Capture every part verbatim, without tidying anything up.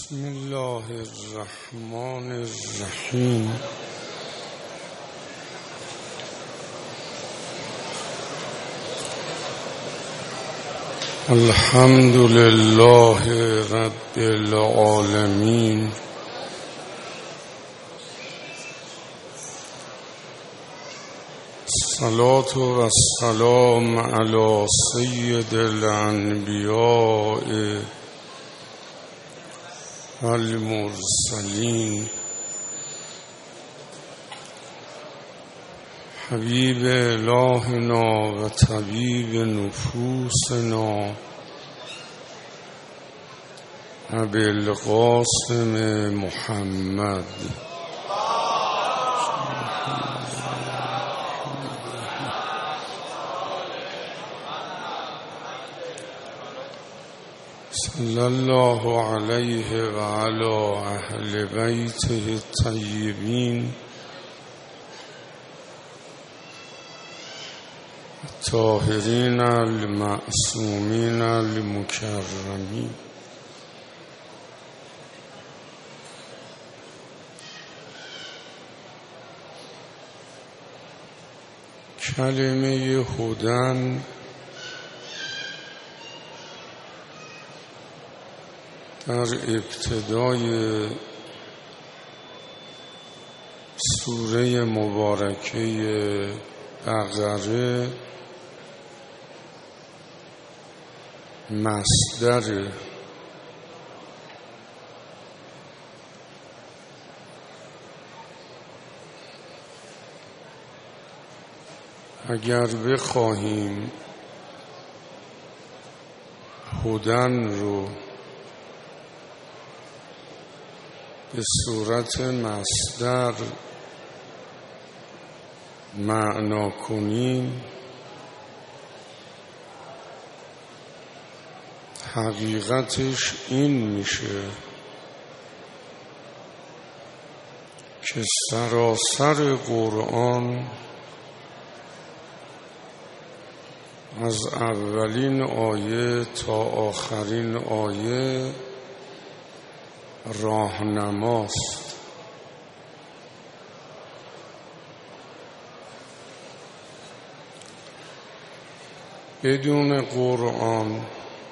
بسم الله الرحمن الرحیم. الحمد لله رب العالمین، الصلاة و السلام علی سید الانبیاء المرسلین حبیب الهنا و طبیب نفوسنا ابی القاسم محمد صلی الله علیه و علی اهل بیته الطیبین الطاهرین المعصومین المکرمین. کلمه هدن در ابتدای سوره مبارکه بقره مصدر اگر بخواهیم هدن رو به صورت مصدر معنا کنیم، حقیقتش این میشه که سراسر قرآن از اولین آیه تا آخرین آیه راهنماست. بدون قرآن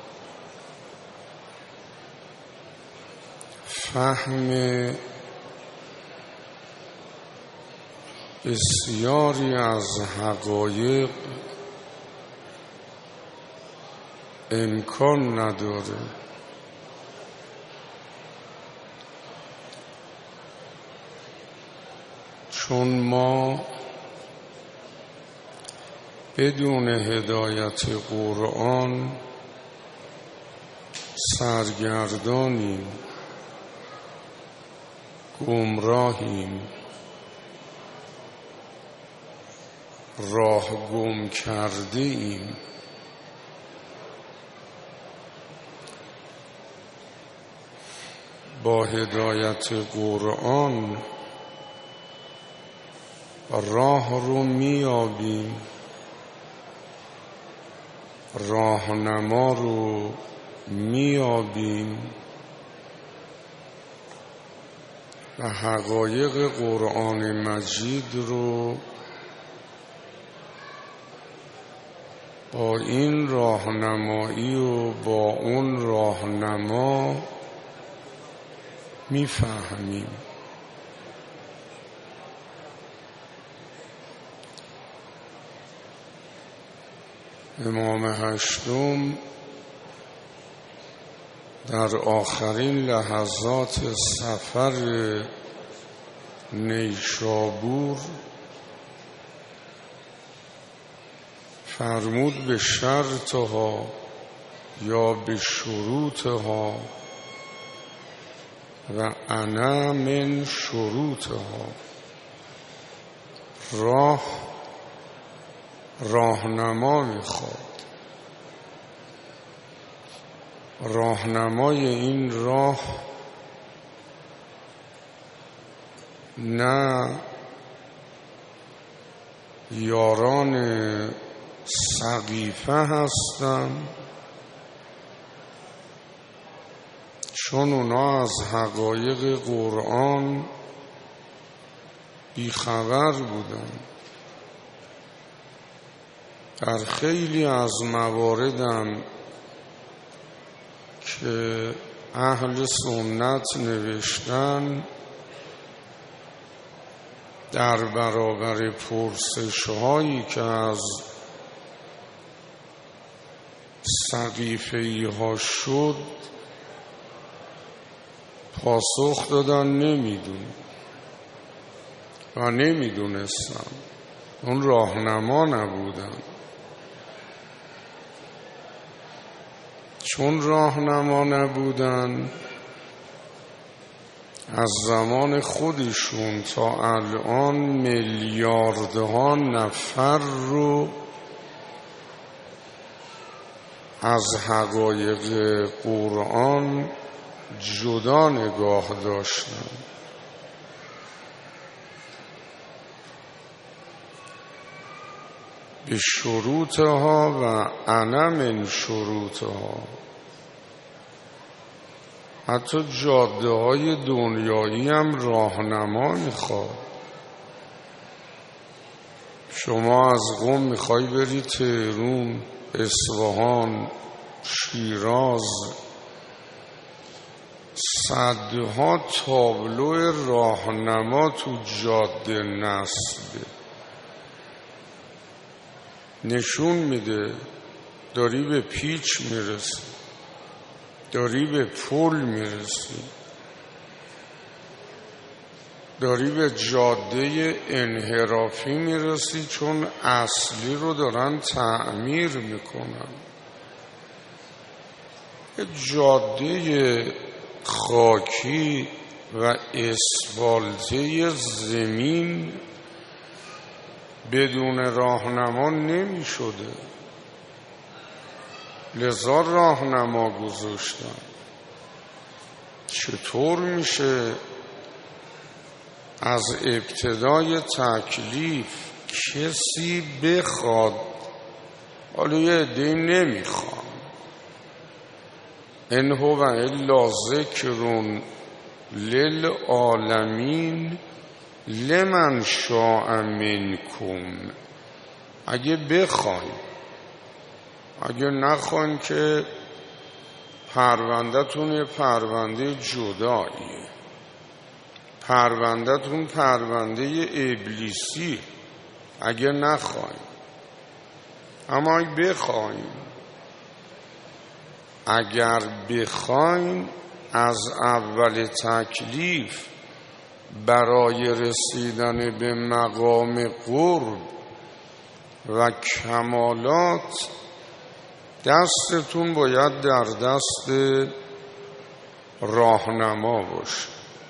فهم بسیاری از حقایق امکان نداره. چون ما بدون هدایت قرآن سرگردانیم، گمراهیم، راه گم کرده ایم. با هدایت قرآن راه رو میابیم، راهنما رو میابیم و حقایق قرآن مجید رو با این راهنمایی و با اون راهنما میفهمیم. امام هشتم در آخرین لحظات سفر نیشابور فرمود به شرطها یا به شروطها و انا من شروطها. راه راهنما میخواد. راهنمای این راه نه یاران سقیفه هستند چون اونا از حقایق قرآن بیخبر بودن. در خیلی از مواردم که اهل سنت نوشتن در برابر پرسش هایی که از سقیفه‌ای ها شد پاسخ دادن نمیدون و نمیدونستم، اون راهنما نبودن. چون راهنما نبودن از زمان خودشون تا الان میلیاردها نفر رو از حقایق قرآن جدا نگاه داشتن. به شروطها و انا من شروطها. حتی جاده های دنیایی هم راهنما میخواد. شما از قم میخوای بری تهران، اصفهان، شیراز، صدها تابلو راهنما تو جاده نصبه، نشون میده داری به پیچ میرسی، داری به پل میرسی، داری به جاده انحرافی میرسی، چون اصلی رو دارن تعمیر میکنن. جاده خاکی و اسفالته زمین بدون راهنما نمی شده، لذا راهنما گذاشتن. چطور میشه از ابتدای تکلیف کسی بخواد، حالا یه عده‌ای نمیخوان، ان هو الا ذکر للعالمین لمن شاء منکم، اگه بخواین، اگه نخواین که پرونده‌تون یه پرونده جداییه، پرونده‌تون پرونده ابلیسی، اگه نخواین. اما اگه بخواین، اگر بخواین از اول تکلیف برای رسیدن به مقام قرب و کمالات دستتون باید در دست راهنما باشه.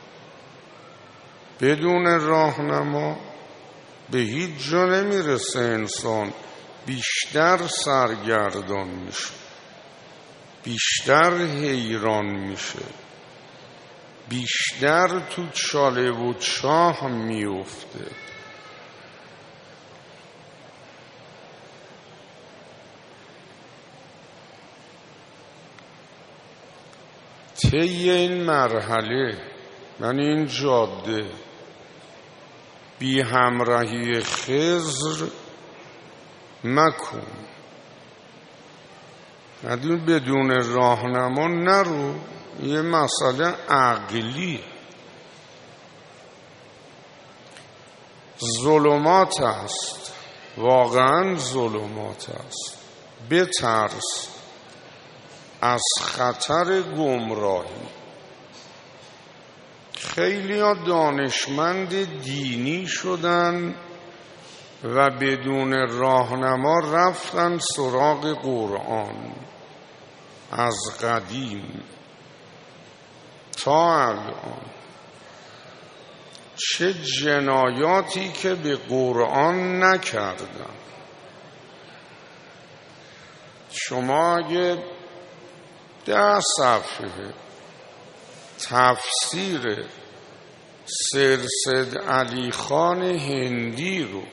بدون راهنما به هیچ جا نمیرسه. انسان بیشتر سرگردان میشه، بیشتر حیران میشه، بیشتر تو چاله و چاه میفته. طی این مرحله، یعنی این جاده، بی همراهی خضر مکن. یعنی بدون راهنما نرو. یه مسئله عقلی، ظلمات است، واقعا ظلمات است. بترس از خطر گمراهی. خیلی ها دانشمند دینی شدن و بدون راهنما رفتن سراغ قرآن. از قدیم تا الان چه جنایاتی که به قرآن نکردن. شما اگه ده صفحه تفسیر سرسد علی خان هندی رو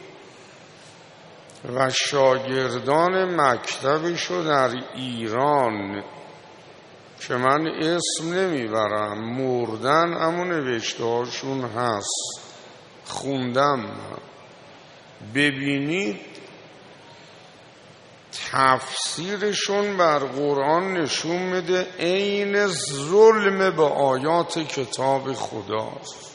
و شاگردان مکتبشو در ایران که من اسم نمیبرم، مردن اما نوشته هاشون هست، خوندم من. ببینید تفسیرشون بر قرآن نشون میده عین ظلم به آیات کتاب خداست.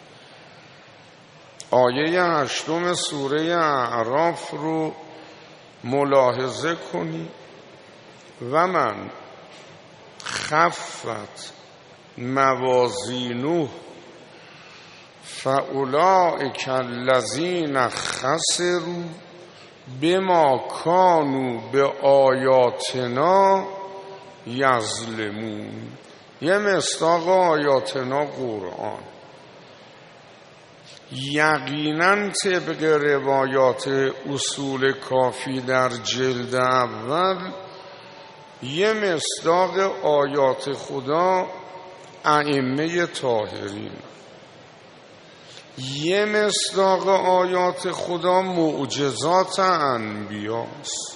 آیه هشتم سوره اعراف رو ملاحظه کنید. و من خفت موازینه فاولئک الذین خسروا بما کانوا به آیاتنا یظلمون. یه مصداق آیاتنا قرآن. یقینا طبق روایات اصول کافی در جلد اول یه مصداق آیات خدا ائمه طاهرین، یه مصداق آیات خدا معجزات انبیاست.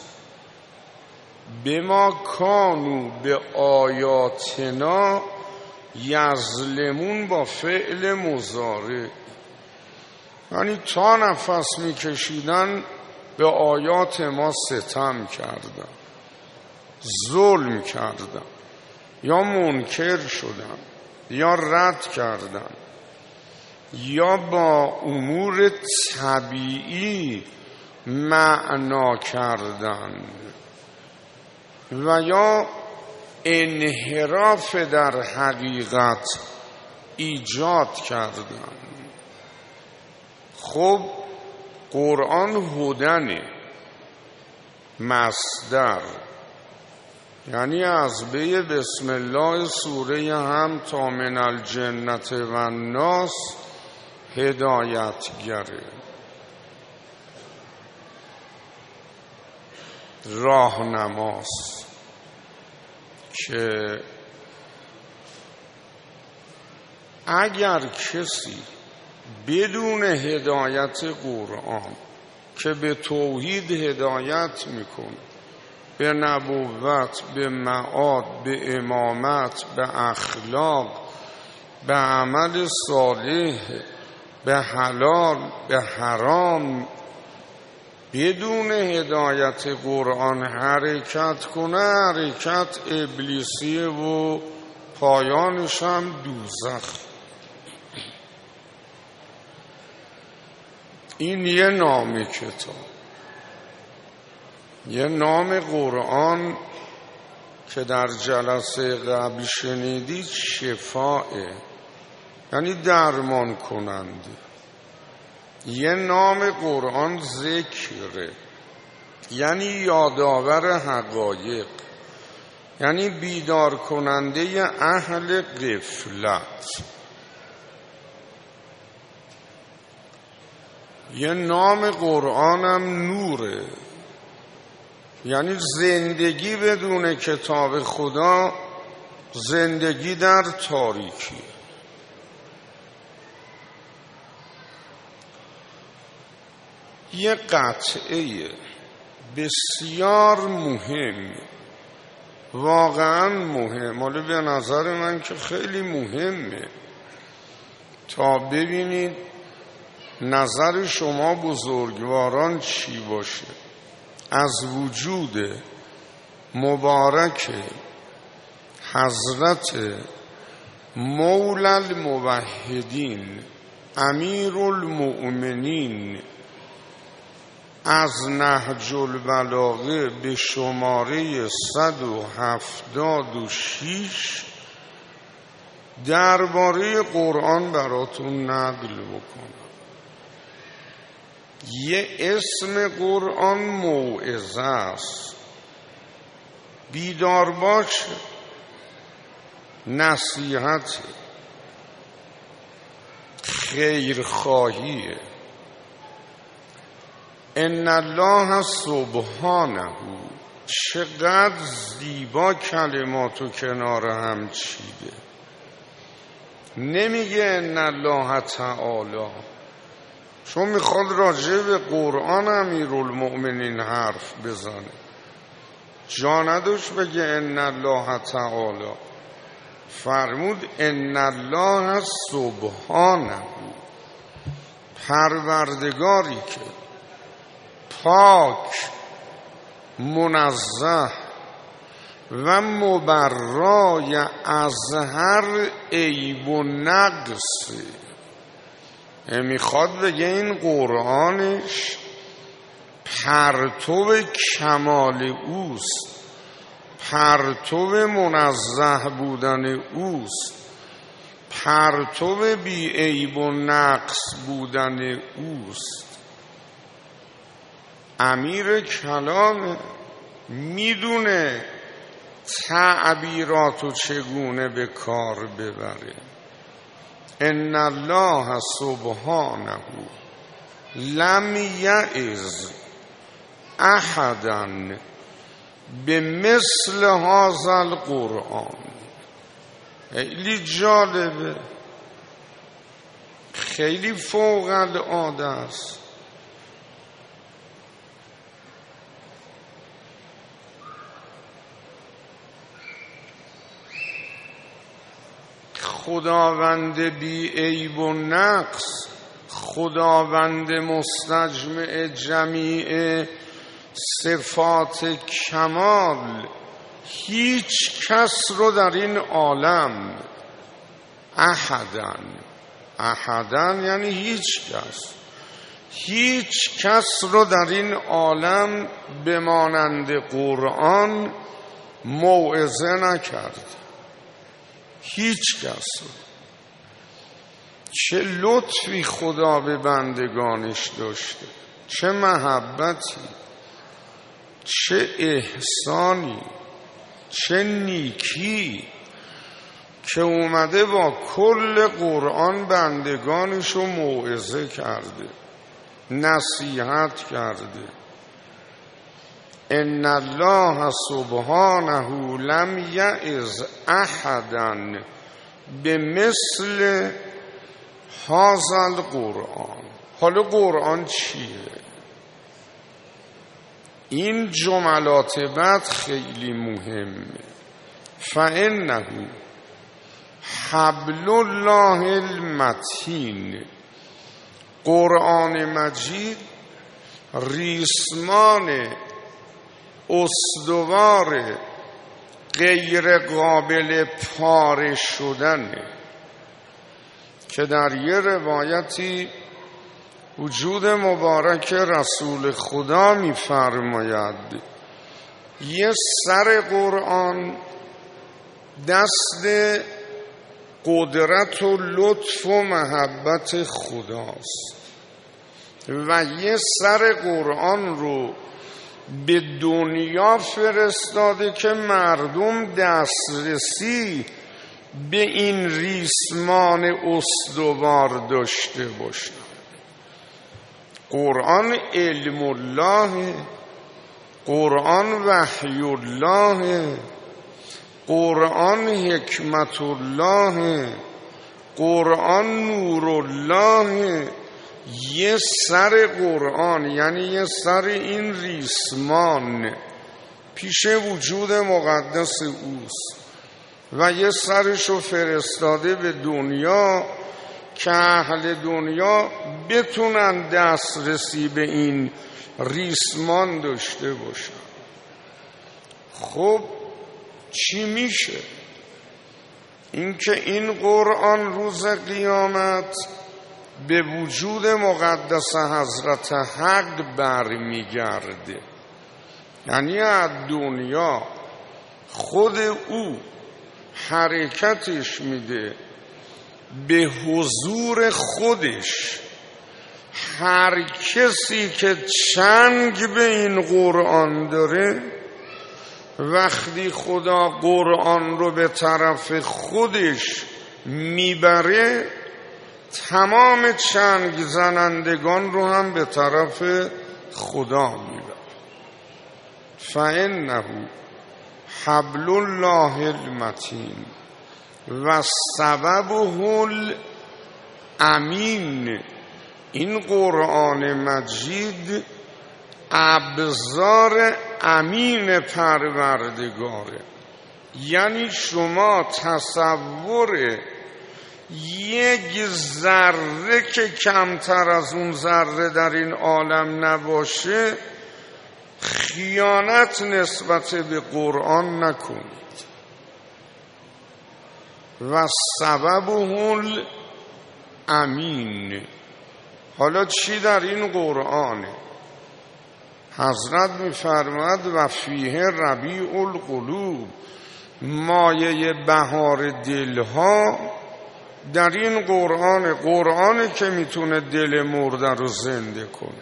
بما کانوا به آیاتنا یظلمون با فعل مضارع، یعنی تا نفس میکشیدن به آیات ما ستم کردن، ظلم کردن، یا منکر شدن، یا رد کردن، یا با امور طبیعی معنا کردن، و یا انحراف در حقیقت ایجاد کردن. خب قرآن هدنه، مصدر، یعنی از بی بسم الله سوره هم تا من الجنت و الناس هدایتگره، راهنماست که اگر کسی بدون هدایت قرآن که به توحید هدایت میکنه، به نبوت، به معاد، به امامت، به اخلاق، به عمل صالح، به حلال، به حرام، بدون هدایت قرآن حرکت کنه، حرکت ابلیسیه و پایانش هم دوزخ. این یه نام کتاب، یه نام قرآن که در جلسه قبل شنیدید شفاعه، یعنی درمان کننده. یه نام قرآن ذکره، یعنی یادآور حقایق، یعنی بیدار کننده اهل غفلت. یه نام قرآن هم نوره، یعنی زندگی بدون کتاب خدا زندگی در تاریکی. یه قطعه بسیار مهم، واقعا مهم، ولی به نظر من که خیلی مهمه تا ببینید نظر شما بزرگواران چی باشه از وجود مبارک حضرت مولا الموحدین امیر المؤمنین از نهج البلاغه به شماره صد و هفتاد و شیش درباره قرآن براتون نقل بکنم. یه اسم قرآن موعظه است، بیدار باش، نصیحت، خیرخواهیه. ان الله سبحانه، چقدر زیبا کلماتو کنار هم چیده. نمیگه ان الله تعالی، چون میخواد راجع به قرآن امیرالمؤمنین حرف بزنه، جا نداشت بگه ان الله تعالی. فرمود ان الله سبحانه، پروردگاری که پاک، منزه و مبرای از هر عیب و نقص. میخواد بگه این قرآنش پرتو کمال اوست، پرتو منزه بودن اوست، پرتو بی عیب و نقص بودن اوست. امیر کلام میدونه تعبیراتو چگونه به کار ببره. ان الله سبحانه لم یعظ احدا به مثل هذا القرآن. خیلی جالبه، خیلی فوق العاده است. خداوند بی عیب و نقص، خداوند مستجمع جمیع صفات کمال، هیچ کس رو در این عالم، احدن، احدن یعنی هیچ کس، هیچ کس رو در این عالم به مانند قرآن موعظه نکرد. هیچ کس رو. چه لطفی خدا به بندگانش داشته، چه محبتی، چه احسانی، چه نیکی که اومده با کل قرآن بندگانش رو موعظه کرده، نصیحت کرده. ان الله سبحانه لم یعظ احدا بمثل هذا القرآن. حالا قرآن چیه؟ این جملات بعد خیلی مهمه. فانه حبل الله المتین، قرآن مجید ریسمان استوار غیر قابل پاره شدنه که در یه روایتی وجود مبارک رسول خدا می‌فرماید یه سر قرآن دست قدرت و لطف و محبت خداست و یه سر قرآن رو به دنیا فرستاده که مردم دسترسی به این ریسمان استوار داشته باشند. قرآن علم الله، قرآن وحی الله، قرآن حکمت الله، قرآن نور الله. یه سر قرآن یعنی یه سر این ریسمان پیش وجود مقدس اوست و یه سرشو فرستاده به دنیا که اهل دنیا بتونن دسترسی به این ریسمان داشته باشن. خب چی میشه؟ اینکه این قرآن روز قیامت به وجود مقدس حضرت حق برمیگرده، یعنی از دنیا خود او حرکتش میده به حضور خودش. هر کسی که چنگ به این قرآن داره، وقتی خدا قرآن رو به طرف خودش میبره، تمام چنگ زنندگان رو هم به طرف خدا میبره. فانه حبل الله المتین و سببه الامین. این قرآن مجید ابزار امین پروردگاره. یعنی شما تصور یک ذره که کمتر از اون ذره در این عالم نباشه خیانت نسبت به قرآن نکنید. و سببه الامین. حالا چی در این قرآنه؟ حضرت می‌فرماید و فیه ربیع القلوب، مایه بهار دلها در این قرآن. قرآنی که میتونه دل مرده رو زنده کنه،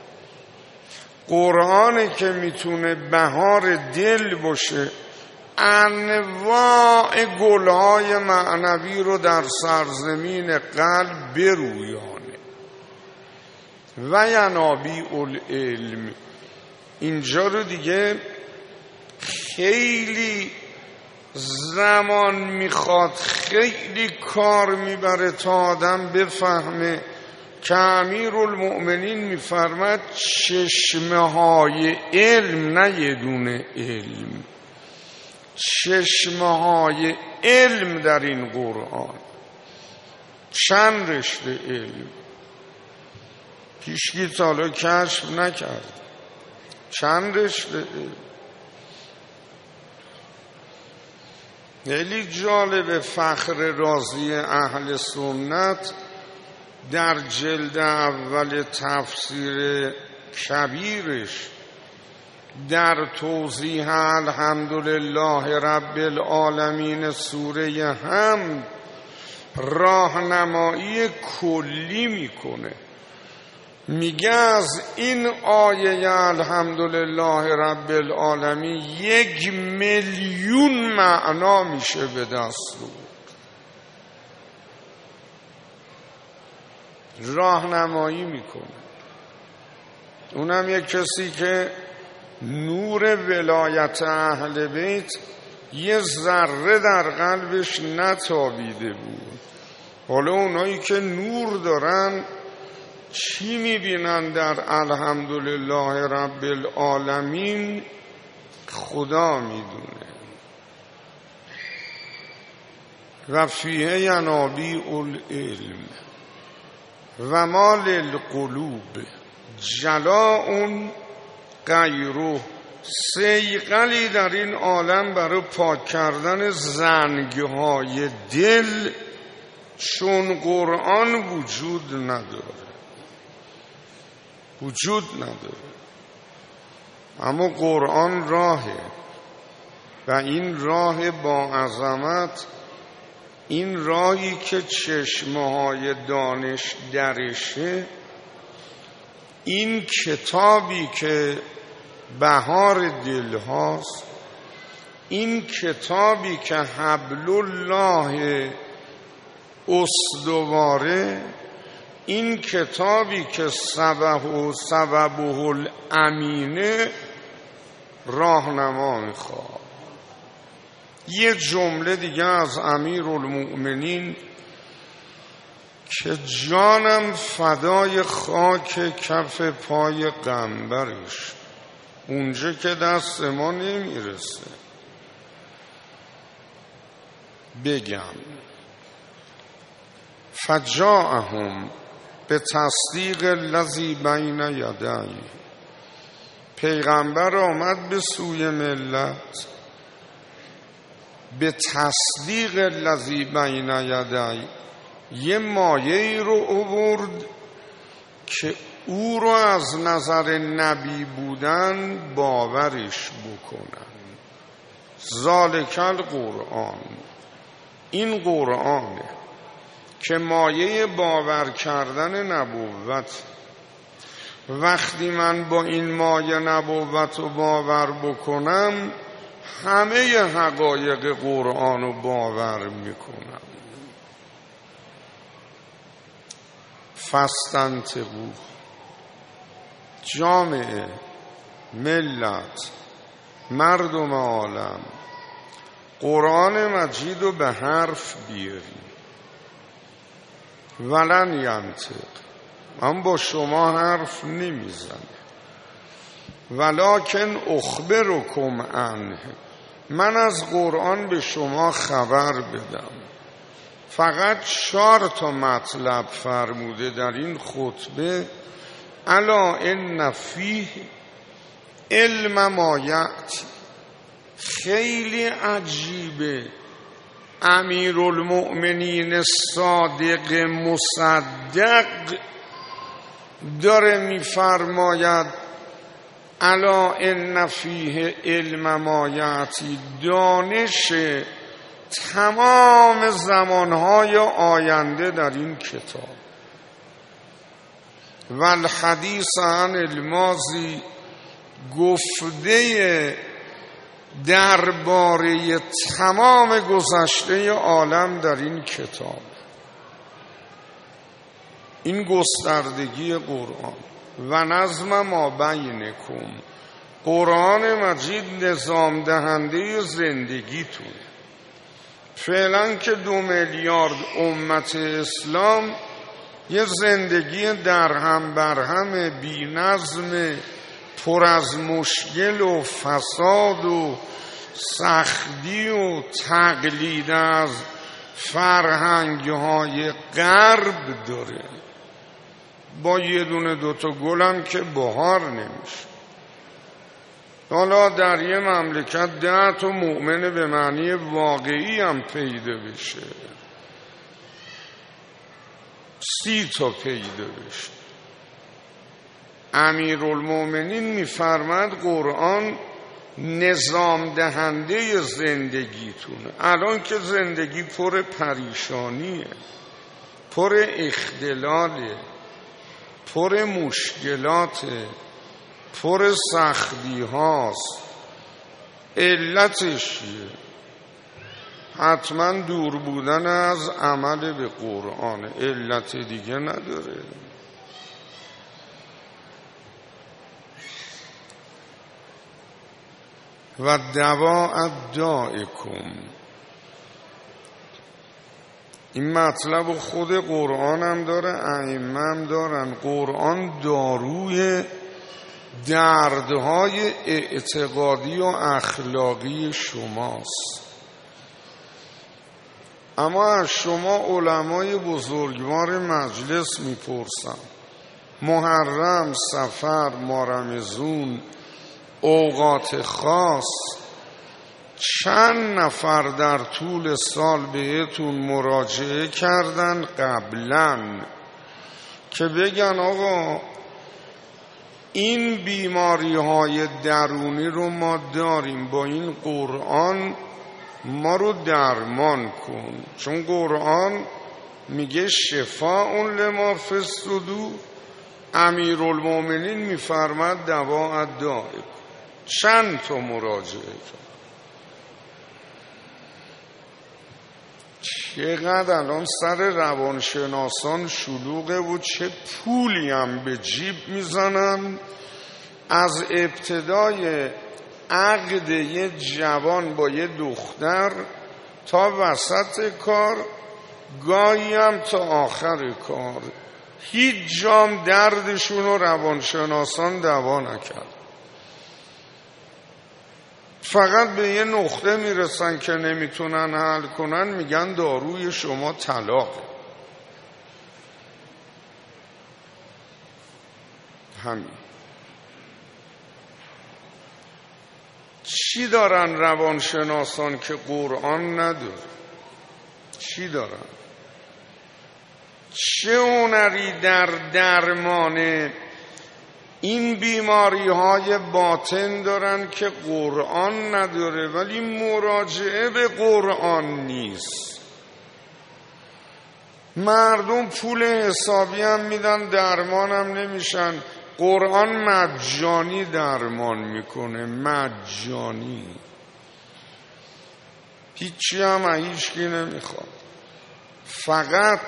قرآنی که میتونه بهار دل باشه، انواع گلهای معنوی رو در سرزمین قلب برویانه. و ینابیع العلم، اینجا رو دیگه خیلی زمان میخواد، خیلی کار میبره تا آدم بفهمه که امیرالمؤمنین میفرماد چشمه های علم، نه یه دونه علم، چشمه های علم در این قرآن. چند رشته علم هیچکی تا حالا کشف نکرد. چند رشته علم. خیلی جالب. فخر رازی اهل سنت در جلد اول تفسیر کبیرش در توضیح الحمدلله رب العالمین سوره حمد راهنمایی کلی میکنه. میگه از این آیه الحمدلله رب العالمین یک میلیون معنا میشه به دست بود. راهنمایی میکنه. اونم یک کسی که نور ولایت اهل بیت یه ذره در قلبش نتابیده بود. حالا اونایی که نور دارن چی میبینن در الحمدلله رب العالمین؟ خدا میدونه. و فیه ینابیع العلم و ما للقلوب جلاء غیره، صیقلی در این عالم برای پاک کردن زنگهای دل چون قرآن وجود نداره. وجود نداره. اما قرآن راهه و این راه با عظمت، این راهی که چشمه‌های دانش درشه، این کتابی که بهار دل هاست، این کتابی که حبل الله استواره، این کتابی که سبب و سببه الامینه، راهنما میخواد. یه جمله دیگه از امیرالمؤمنین که جانم فدای خاک کف پای قنبرش، اونجا که دست ما نمیرسه بگم. فجاءهم به تصدیق الذی بین یدیه، پیغمبر آمد به سوی ملت به تصدیق الذی بین یدیه، یه مایه‌ای رو آورد که او رو از نظر نبی بودن باورش بکنن. ذالک القرآن، این قرآنه که مایه باور کردن نبوت. وقتی من با این مایه نبوت رو باور بکنم، همه حقایق قرآن رو باور میکنم. فاستنطقوا، جامعه، ملت، مردم عالم، قرآن مجید رو به حرف بیاریم. ولن ینطق، من با شما حرف نمیزنم. ولکن اخبرکم عنه، من از قرآن به شما خبر بدم. فقط چهار تا مطلب فرموده در این خطبه. الا ان فیه علم ما یأتی. خیلی عجیبه امیرالمؤمنین صادق مصدق داره میفرماید الا ان فیه علم ما یأتی، دانش تمام زمانهای آینده در این کتاب. و الحدیث عن الماضی، گفته درباره تمام گذشته عالم در این کتاب. این گستردگی قرآن. و نظم ما بینکم، قرآن مجید نظام دهنده زندگیتون. فعلا که دو میلیارد امت اسلام یه زندگی درهم برهم بی نظم، پر از مشکل و فساد و سختی و تقلید از فرهنگ‌های غرب داره. با یه دونه دوتا گلم که بهار نمیشه. حالا در یه مملکت ده تا مؤمن به معنی واقعی هم پیدا بشه، سی تا پیدا بشه. امیرالمؤمنین میفرماد قرآن نظام دهنده زندگیتونه. الان که زندگی پر پریشانیه، پر اختلاله، پر مشکلاته، پر سختی هاست. علتش چیه؟ حتما دور بودن از عمل به قرآن، علت دیگه نداره. و دوا دائکم، این مطلب خود قرآن هم داره، ائمه هم دارن. قرآن داروی دردهای اعتقادی و اخلاقی شماست. اما از شما علمای بزرگوار مجلس میپرسم، محرم، صفر، مارمزون، اوقات خاص، چند نفر در طول سال بهتون مراجعه کردن قبلاً که بگن آقا این بیماری های درونی رو ما داریم، با این قرآن ما رو درمان کن؟ چون قرآن میگه شفاء لما فی الصدور. امیرالمؤمنین میفرماد دوا دائم. چند تا مراجعه کرد. چقدر الان سر روانشناسان شلوغه و چه پولی هم به جیب میزنن از ابتدای عقد یه جوان با یه دختر تا وسط کار، گاهی هم تا آخر کار. هیچ جام دردشون رو روانشناسان دوا نکرد. فقط به یه نقطه میرسن که نمیتونن حل کنن، میگن داروی شما طلاقه. همین. چی دارن روانشناسان که قرآن نداره؟ چی دارن؟ چه هنری در درمان این بیماری های باطن دارن که قرآن نداره؟ ولی مراجعه به قرآن نیست. مردم پول حسابی هم میدن، درمان هم نمیشن. قرآن مجانی درمان میکنه، مجانی. هیچی هم هیچکی نمیخواد. فقط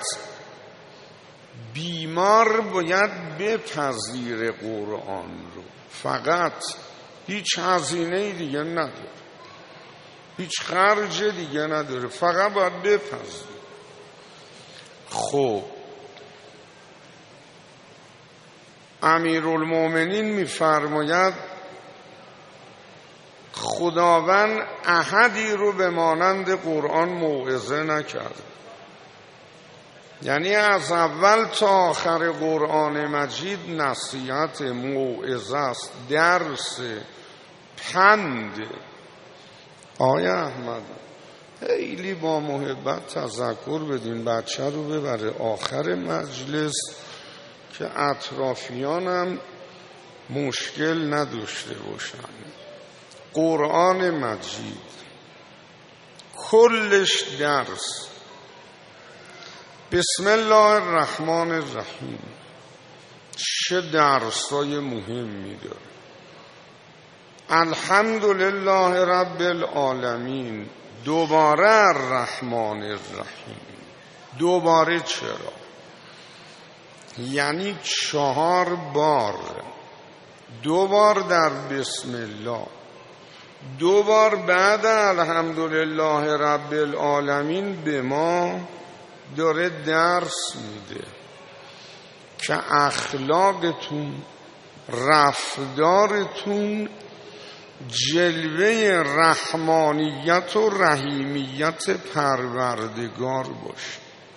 بیمار باید بپذیر قرآن رو. فقط هیچ هزینه دیگه نداره، هیچ خرج دیگه نداره، فقط باید بپذیر. خب امیرالمؤمنین میفرماید خداوند احدی رو به مانند قرآن موعظه نکرد. یعنی از اول تا آخر قرآن مجید نصیحت، موعظه است، درس، پند. آقای احمد خیلی با محبت تذکر بدین بچه رو ببره آخر مجلس که اطرافیانم مشکل نداشته باشن. قرآن مجید کلش درس. بسم الله الرحمن الرحیم چه درسای مهمی داره. الحمدلله رب العالمین، دوباره الرحمن الرحیم. دوباره چرا؟ یعنی چهار بار. دو بار در بسم الله، دو بار بعد الحمدلله رب العالمین به ما داره درس میده که اخلاقتون، رفتارتون جلوه رحمانیت و رحیمیت پروردگار باشه.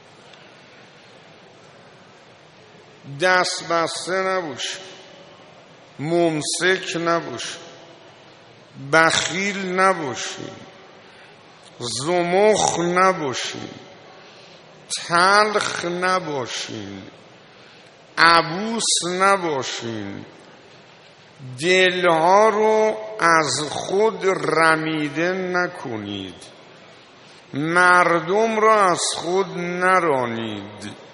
دست بسته نباشه، ممسک نباشه، بخیل نباشین، زمخ نباشین، تلخ نباشین، عبوس نباشین، دلها رو از خود رمیده نکنید، مردم را از خود نرانید.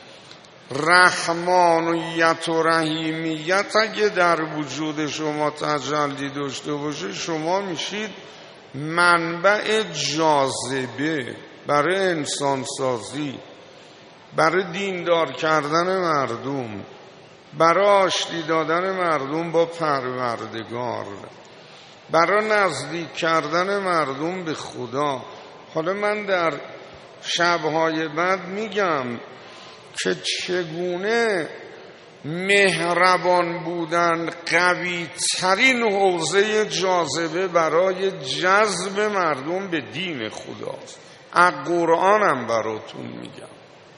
رحمانیت و رحیمیت اگه در وجود شما تجلی داشته باشه، شما میشید منبع جاذبه برای انسانسازی، برای دیندار کردن مردم، برای آشتی دادن مردم با پروردگار، برای نزدیک کردن مردم به خدا. حالا من در شبهای بعد میگم که چگونه مهربان بودن قوی ترین حوزه جاذبه برای جذب مردم به دین خداست. از قرآنم براتون میگم.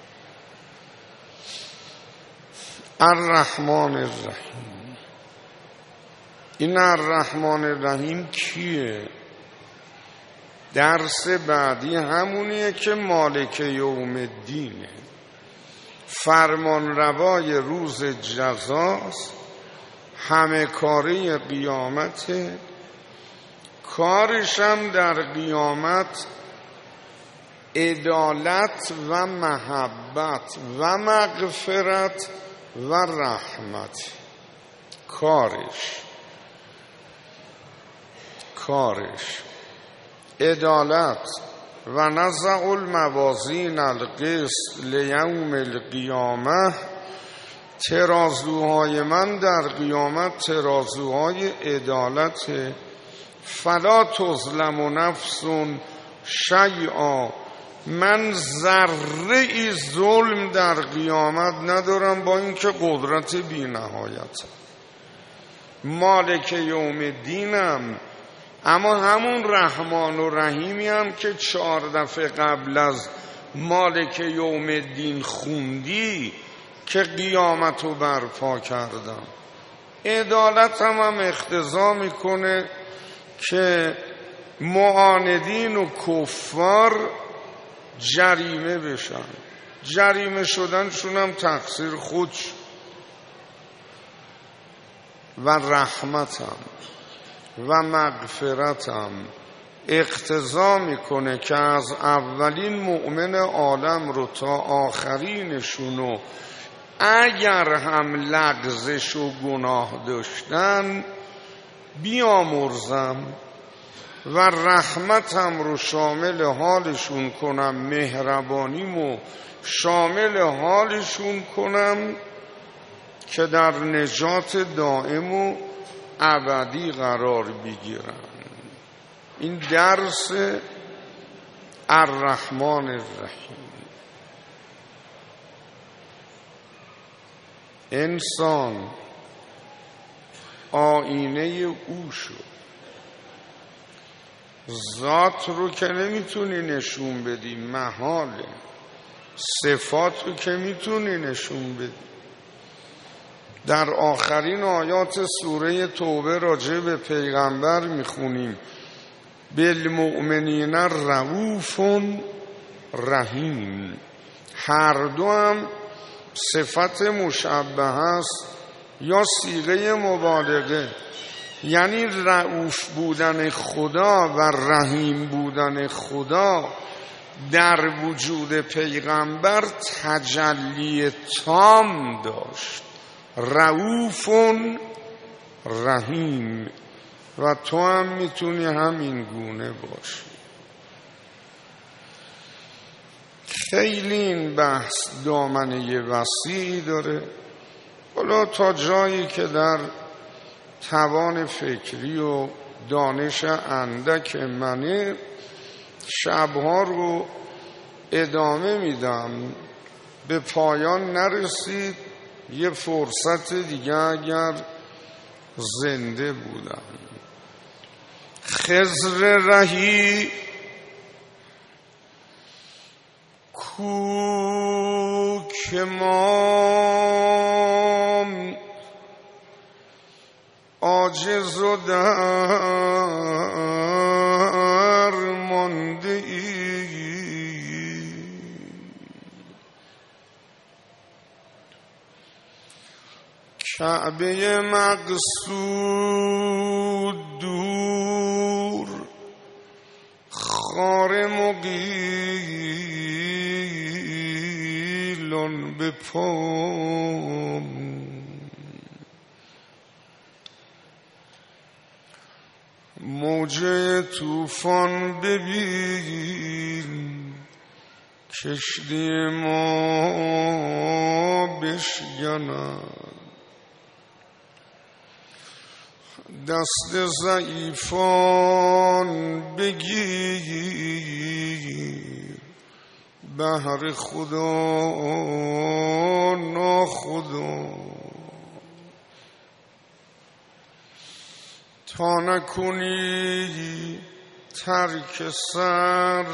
الرحمن الرحیم. این الرحمن الرحیم کیه؟ درس بعدی همونیه که مالک یوم الدینه، فرمان روای روز جزاست، همه کاری قیامت، کارشم در قیامت عدالت و محبت و مغفرت و رحمت. کارش کارش عدالت و نزع الموازین القسط لیوم القیامه. ترازوهای من در قیامت ترازوهای عدالت. فلا تظلم نفس شیئا. من ذره ای ظلم در قیامت ندارم با اینکه قدرت بی نهایت. مالک یوم الدینم، اما همون رحمان و رحیمی هم که چهار دفعه قبل از مالک یوم الدین خوندی که قیامت رو برپا کردم. عدالت هم, هم اقتضا میکنه که معاندین و کفار جریمه بشن. جریمه شدنشون هم تقصیر خودش. و رحمتم و مغفرتم اقتضا میکنه که از اولین مؤمن عالم رو تا آخرینشونو اگر هم لغزش و گناه داشتن بیامرزم و رحمتم رو شامل حالشون کنم، مهربانیمو شامل حالشون کنم که در نجات دائم و ابدی قرار بگیرن. این درس الرحمن الرحیم. انسان آینه او شد. ذات رو که نمیتونی نشون بدی، محاله. صفات رو که میتونی نشون بدی. در آخرین آیات سوره توبه راجع به پیغمبر میخونیم بالمؤمنین رؤوف رحیم. هر دو هم صفت مشبه است یا صیغه مبالغه، یعنی رؤوف بودن خدا و رحیم بودن خدا در وجود پیغمبر تجلی تام داشت. رؤوف رحیم. و تو هم میتونی همین گونه باشی. خیلی این بحث دامنه وسیعی داره. حالا تا جایی که در توان فکری و دانش اندک منه شبها رو ادامه میدم. به پایان نرسید. یه فرصت دیگه اگر زنده بودم. خضر رهی کو که ما عاجز و درمانده ای، کعبه مقصود دور، خار مقیلان به پام، موجه طوفان ببین، کشتی ما بشکند، دست ضعیفان بگیر، بهر خدا ناخدا، تا نکنی ترک سر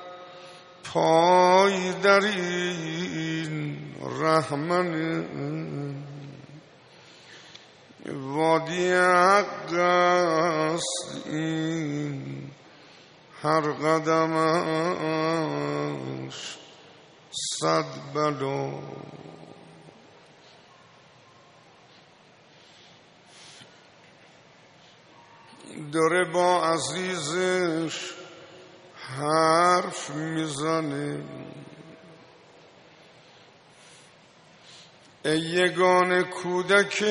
پای در این رحمن وادی حق است این، هر قدمش صد بلا. داره با عزیزش حرف میزنه، ای یگانه کودک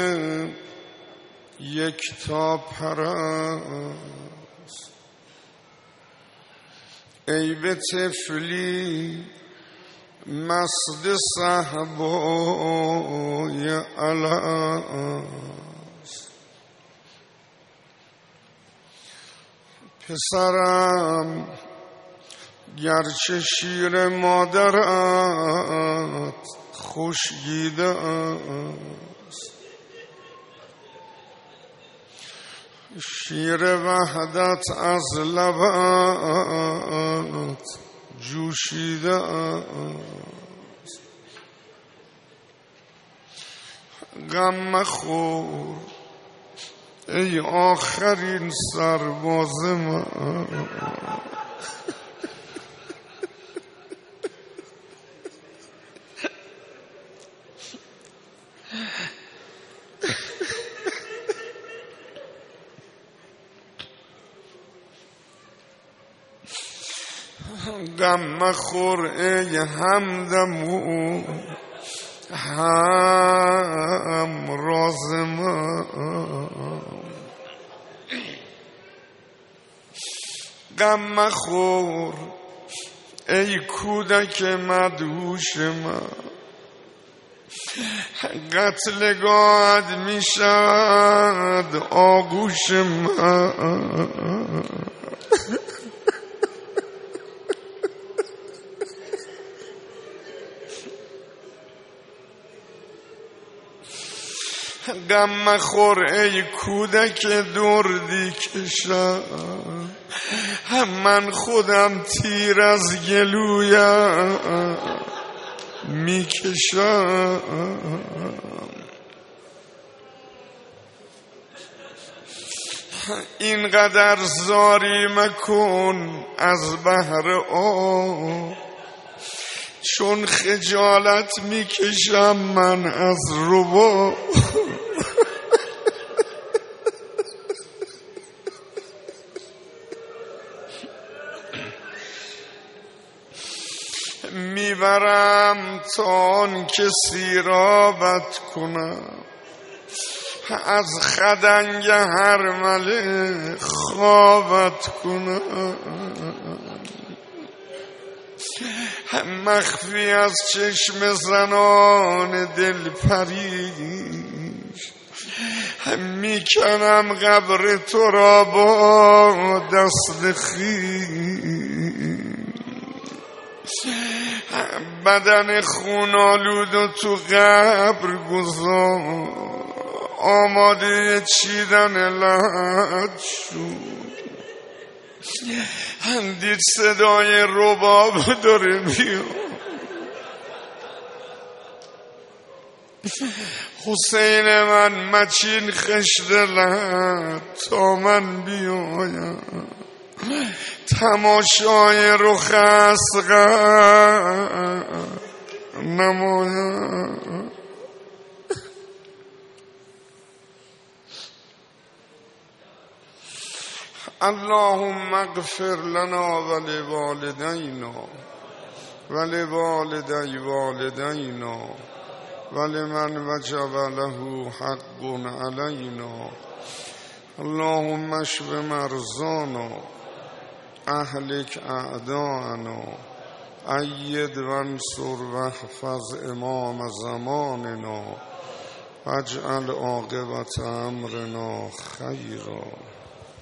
یک تا پرست، ای به طفلی مسد صحبای الست، پسرم گرچه شیر مادرت خوشگیده است، شیر وحدت از لبت جوشیده است، غم مخور ای آخرین سرباز من، غم مخور ای همدمو هم راز من، غم مخور ای کودک مدهوش من، قتلگاهت میشد آغوش من، غم مخور ای کودک دردی کشد من خودم تیر از گلویم میکشم، اینقدر زاری مکن از بحر آب، چون خجالت میکشم من از رباب. میبرم تا آن که سیرابت کنم، از خدنگ هرمله خوابت کنم، مخفی از چشم زنان دل پریش، میکنم قبر تو را با دست خویش، بدن خون آلود و تو قبر گذار، آماده چیدن لحد شد. دید صدای رباب داره میاد، حسین من مچین خشت لحد تا من بیایم، تماشای رخ اصغر نمایم. اللهم اغفر لنا ولوالدینا ولوالدی والدینا ولمن وجب له حق علینا. اللهم اشف مرضانا، اهلک اعداءنا، اید وانصر واحفظ امام زماننا، واجعل عاقبت امرنا خیرا.